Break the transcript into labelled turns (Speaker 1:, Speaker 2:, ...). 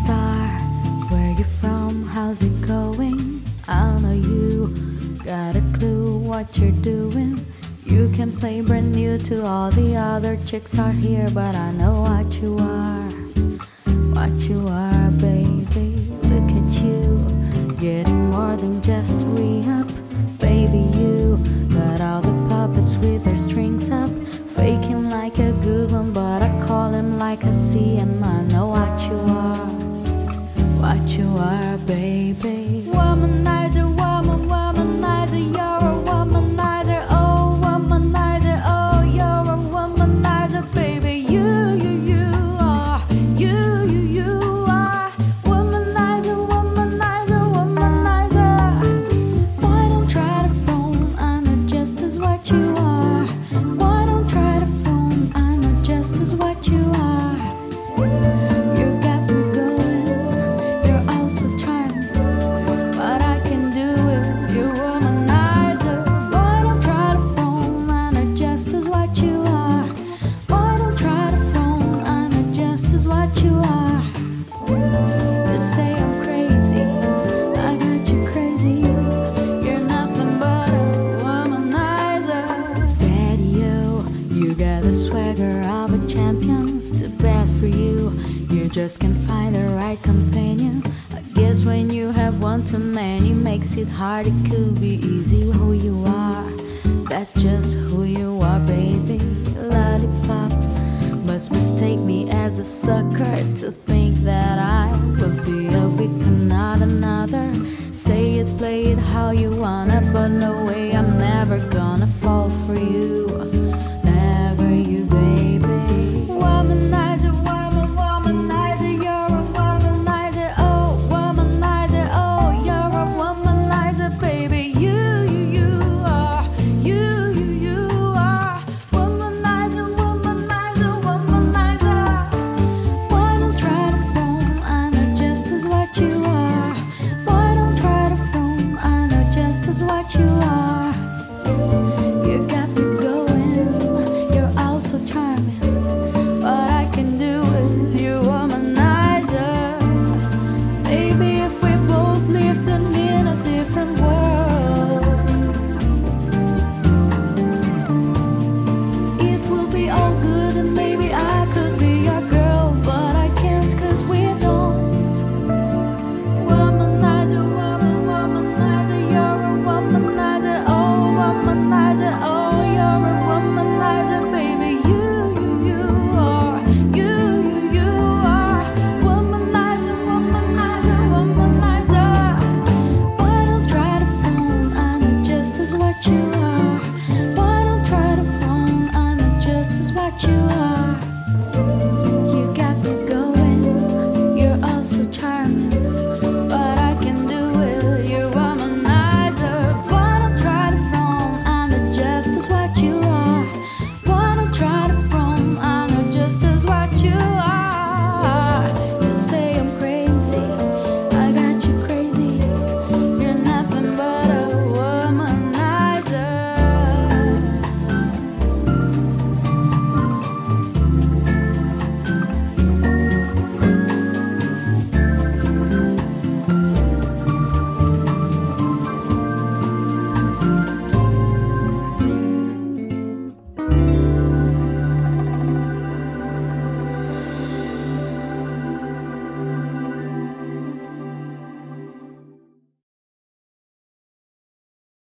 Speaker 1: star. Where you from? How's it going? I know you got a clue what you're doing. You can play brand new to all the other chicks are here, but I know what you are. What you are, baby. Look at you, getting more than just re-up. Baby, you got all the puppets with their strings up, faking like a good one, but I call him like I see him. I know what you are. What you are, baby. Womanizer, woman, womanizer. You're a womanizer, oh, womanizer. Oh, you're a womanizer, baby. You are. You are. Womanizer, womanizer, womanizer. Boy, don't try to phone, I know just as what you are. Boy, don't try to phone, I know just as what you are. You got me going, you're all so charming, but I can do it, you're womanizer. Boy, don't try to phone, I know just as what you are. Boy, don't try to phone, I know just as what you are. You say I'm crazy, I got you crazy. You're nothing but a womanizer. Daddy-o, you got the swagger of a champion. It's too bad for you, you just can't find the right companion. I guess when you have one too many makes it hard. It could be easy who you are, that's just who you are, baby. Lollipop must mistake me as a sucker to think that